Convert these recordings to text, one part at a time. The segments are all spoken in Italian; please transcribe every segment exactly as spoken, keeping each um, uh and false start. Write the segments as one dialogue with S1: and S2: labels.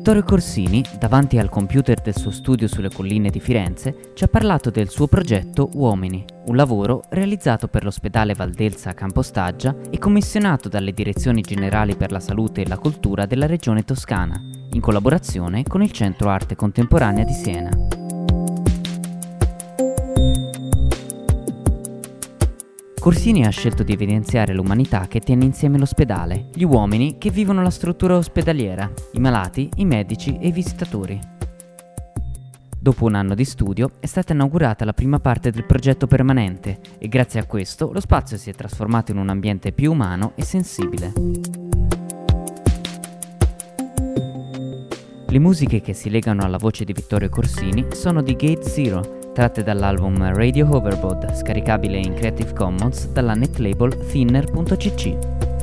S1: Vittorio Corsini, davanti al computer del suo studio sulle colline di Firenze, ci ha parlato del suo progetto Uomini, un lavoro realizzato per l'ospedale Valdelsa a Campostaggia e commissionato dalle Direzioni Generali per la Salute e la Cultura della Regione Toscana, in collaborazione con il Centro Arte Contemporanea di Siena. Corsini ha scelto di evidenziare l'umanità che tiene insieme l'ospedale, gli uomini che vivono la struttura ospedaliera, i malati, i medici e i visitatori. Dopo un anno di studio è stata inaugurata la prima parte del progetto permanente e grazie a questo lo spazio si è trasformato in un ambiente più umano e sensibile. Le musiche che si legano alla voce di Vittorio Corsini sono di Gate Zero, tratte dall'album Radio Hoverboard, scaricabile in Creative Commons dalla netlabel thinner punto c c.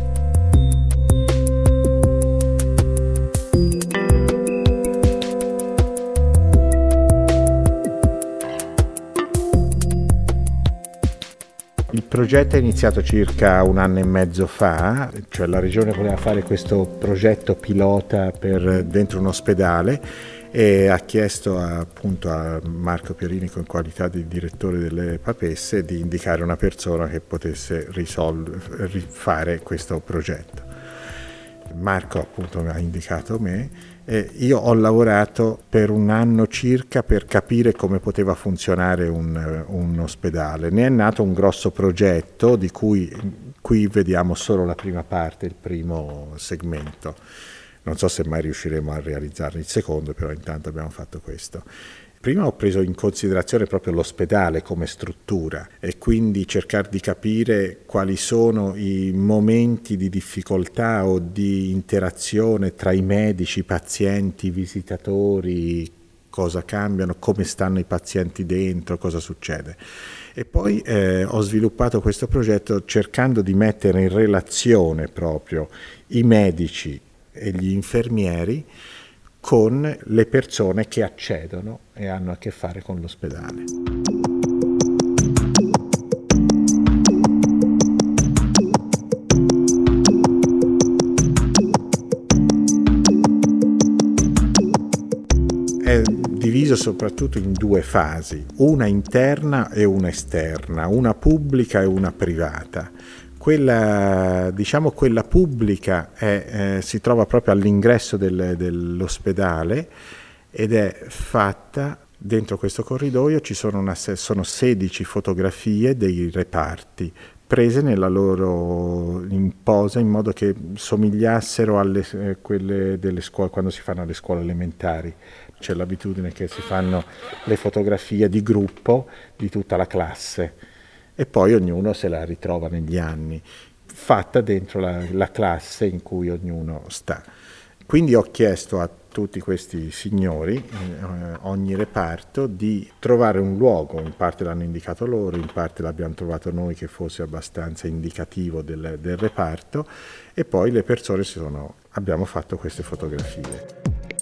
S2: Il progetto è iniziato circa un anno e mezzo fa, cioè la regione voleva fare questo progetto pilota per dentro un ospedale e ha chiesto a, appunto a Marco Pierini, in qualità di direttore delle Papesse, di indicare una persona che potesse risolvere, rifare questo progetto. Marco appunto mi ha indicato me e io ho lavorato per un anno circa per capire come poteva funzionare un, un ospedale. Ne è nato un grosso progetto di cui qui vediamo solo la prima parte, il primo segmento. Non so se mai riusciremo a realizzarne il secondo, però intanto abbiamo fatto questo. Prima ho preso in considerazione proprio l'ospedale come struttura e quindi cercare di capire quali sono i momenti di difficoltà o di interazione tra i medici, i pazienti, i visitatori, cosa cambiano, come stanno i pazienti dentro, cosa succede. E poi eh, ho sviluppato questo progetto cercando di mettere in relazione proprio i medici e gli infermieri con le persone che accedono e hanno a che fare con l'ospedale. È diviso soprattutto in due fasi, una interna e una esterna, una pubblica e una privata. Quella, diciamo, quella pubblica è, eh, si trova proprio all'ingresso del, dell'ospedale ed è fatta dentro questo corridoio. Ci sono, una, sono sedici fotografie dei reparti prese nella loro in posa in modo che somigliassero alle eh, quelle delle scuole quando si fanno le scuole elementari. C'è l'abitudine che si fanno le fotografie di gruppo di tutta la classe e poi ognuno se la ritrova negli anni, fatta dentro la, la classe in cui ognuno sta. Quindi ho chiesto a tutti questi signori, eh, ogni reparto, di trovare un luogo, in parte l'hanno indicato loro, in parte l'abbiamo trovato noi che fosse abbastanza indicativo del, del reparto, e poi le persone si sono, abbiamo fatto queste fotografie.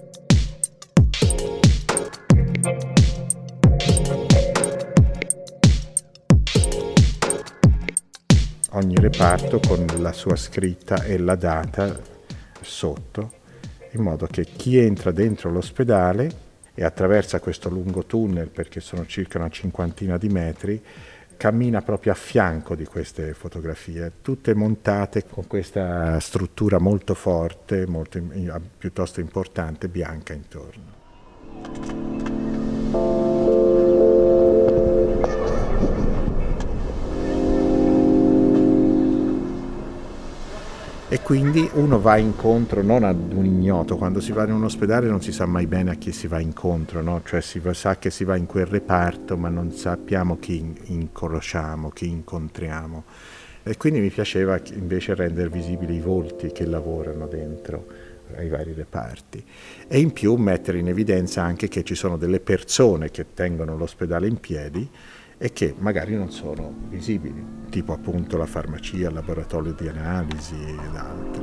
S2: Ogni reparto con la sua scritta e la data sotto, in modo che chi entra dentro l'ospedale e attraversa questo lungo tunnel, perché sono circa una cinquantina di metri, cammina proprio a fianco di queste fotografie, tutte montate con questa struttura molto forte, molto, piuttosto importante, bianca intorno. E quindi uno va incontro non ad un ignoto. Quando si va in un ospedale non si sa mai bene a chi si va incontro, no? Cioè si va, sa che si va in quel reparto, ma non sappiamo chi incrociamo, chi incontriamo. E quindi mi piaceva invece rendere visibili i volti che lavorano dentro ai vari reparti. E in più mettere in evidenza anche che ci sono delle persone che tengono l'ospedale in piedi e che magari non sono visibili, tipo appunto la farmacia, il laboratorio di analisi ed altri.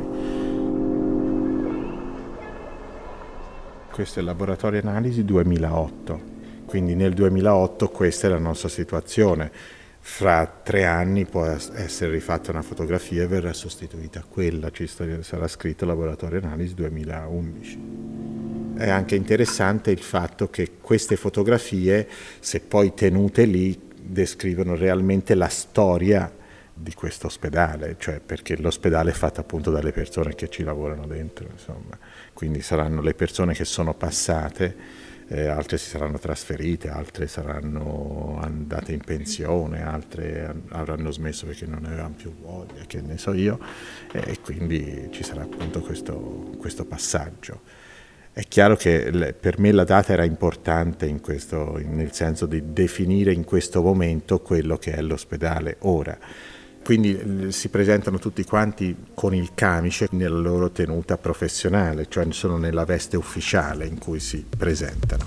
S2: Questo è il laboratorio analisi duemilaotto, quindi nel duemilaotto questa è la nostra situazione. Fra tre anni può essere rifatta una fotografia e verrà sostituita quella, ci sarà scritto laboratorio analisi duemilaundici. È anche interessante il fatto che queste fotografie, se poi tenute lì, descrivono realmente la storia di questo ospedale, cioè perché l'ospedale è fatto appunto dalle persone che ci lavorano dentro, insomma. Quindi saranno le persone che sono passate, eh, altre si saranno trasferite, altre saranno andate in pensione, altre avranno smesso perché non avevano più voglia, che ne so io, e quindi ci sarà appunto questo, questo passaggio. È chiaro che per me la data era importante in questo, nel senso di definire in questo momento quello che è l'ospedale ora. Quindi si presentano tutti quanti con il camice nella loro tenuta professionale, cioè sono nella veste ufficiale in cui si presentano.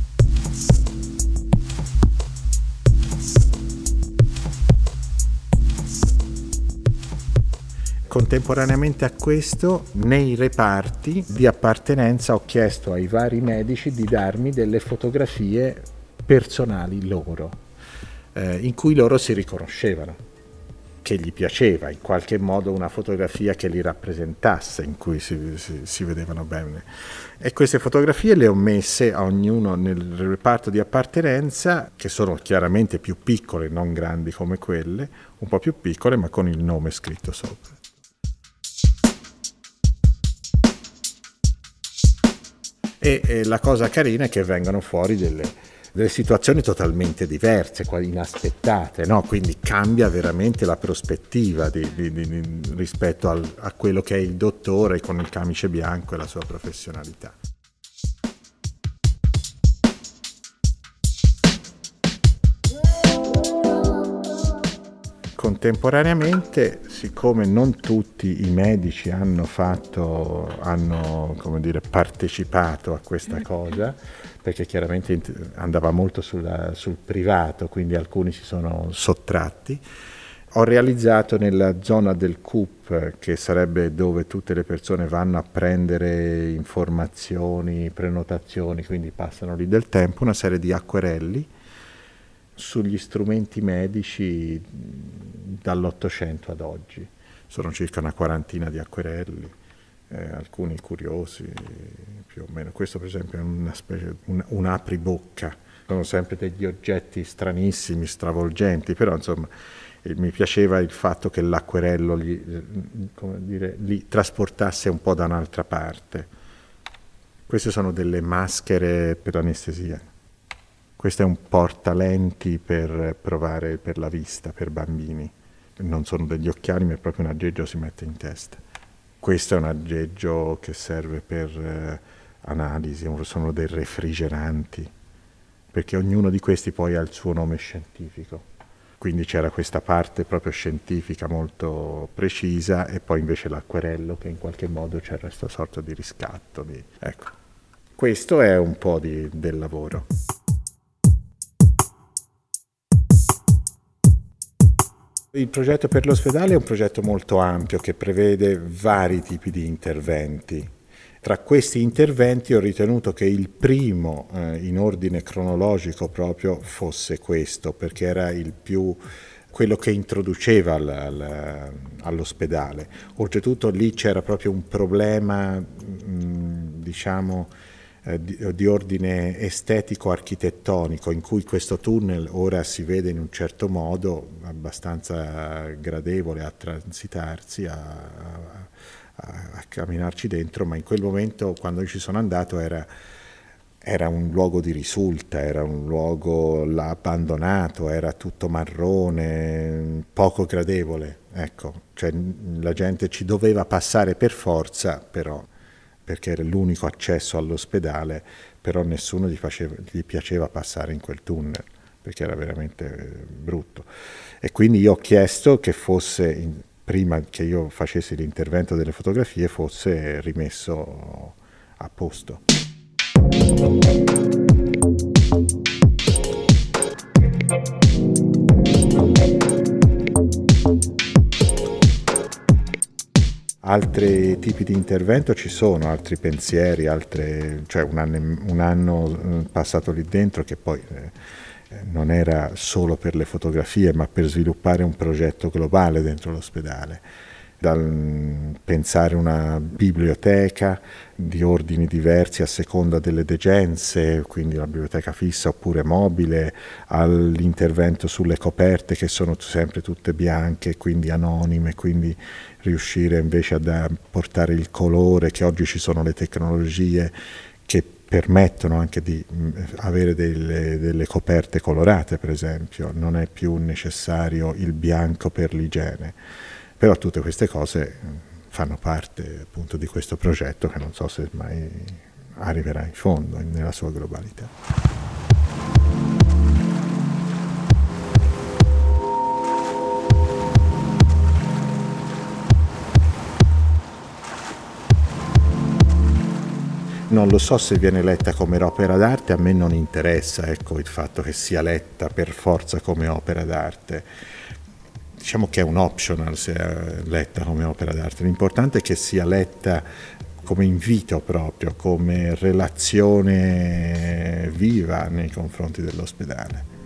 S2: Contemporaneamente a questo, nei reparti di appartenenza ho chiesto ai vari medici di darmi delle fotografie personali loro, eh, in cui loro si riconoscevano, che gli piaceva, in qualche modo una fotografia che li rappresentasse, in cui si, si, si vedevano bene. E queste fotografie le ho messe a ognuno nel reparto di appartenenza, che sono chiaramente più piccole, non grandi come quelle, un po' più piccole, ma con il nome scritto sopra. E, e la cosa carina è che vengono fuori delle, delle situazioni totalmente diverse, quasi inaspettate, no? Quindi cambia veramente la prospettiva di, di, di, rispetto al, a quello che è il dottore con il camice bianco e la sua professionalità. Contemporaneamente, siccome non tutti i medici hanno fatto, hanno, come dire, partecipato a questa cosa, perché chiaramente andava molto sulla, sul privato, quindi alcuni si sono sottratti, ho realizzato nella zona del C U P, che sarebbe dove tutte le persone vanno a prendere informazioni, prenotazioni, quindi passano lì del tempo, una serie di acquerelli sugli strumenti medici dall'Ottocento ad oggi. Sono circa una quarantina di acquerelli, eh, alcuni curiosi più o meno. Questo per esempio è una specie, un, un apribocca, sono sempre degli oggetti stranissimi, stravolgenti, però insomma eh, mi piaceva il fatto che l'acquerello li, come dire, li trasportasse un po' da un'altra parte. Queste sono delle maschere per l'anestesia. Questo è un portalenti per provare per la vista, per bambini. Non sono degli occhiali, ma è proprio un aggeggio che si mette in testa. Questo è un aggeggio che serve per eh, analisi, sono dei refrigeranti, perché ognuno di questi poi ha il suo nome scientifico. Quindi c'era questa parte proprio scientifica molto precisa e poi invece l'acquerello che in qualche modo c'era questa sorta di riscatto. Di... Ecco, questo è un po' di, del lavoro. Il progetto per l'ospedale è un progetto molto ampio che prevede vari tipi di interventi. Tra questi interventi ho ritenuto che il primo, eh, in ordine cronologico proprio, fosse questo, perché era il più quello che introduceva al, al, all'ospedale. Oltretutto lì c'era proprio un problema, mh, diciamo, Di, di ordine estetico-architettonico, in cui questo tunnel ora si vede in un certo modo abbastanza gradevole a transitarsi, a, a, a camminarci dentro, ma in quel momento quando ci sono andato era, era un luogo di risulta, era un luogo là abbandonato, era tutto marrone, poco gradevole, ecco, cioè la gente ci doveva passare per forza, però perché era l'unico accesso all'ospedale, però nessuno gli, faceva, gli piaceva passare in quel tunnel, perché era veramente brutto. E quindi io ho chiesto che fosse, in, prima che io facessi l'intervento delle fotografie, fosse rimesso a posto. Altri tipi di intervento ci sono, altri pensieri, altre, cioè un anno, un anno passato lì dentro che poi eh, non era solo per le fotografie, ma per sviluppare un progetto globale dentro l'ospedale. dal pensare una biblioteca di ordini diversi a seconda delle degenze, quindi una biblioteca fissa oppure mobile, all'intervento sulle coperte che sono sempre tutte bianche, quindi anonime, quindi riuscire invece a portare il colore, che oggi ci sono le tecnologie che permettono anche di avere delle, delle coperte colorate, per esempio, non è più necessario il bianco per l'igiene. Però tutte queste cose fanno parte appunto di questo progetto che non so se mai arriverà in fondo nella sua globalità. Non lo so se viene letta come opera d'arte, a me non interessa, ecco, il fatto che sia letta per forza come opera d'arte. Diciamo che è un optional se è letta come opera d'arte, l'importante è che sia letta come invito proprio, come relazione viva nei confronti dell'ospedale.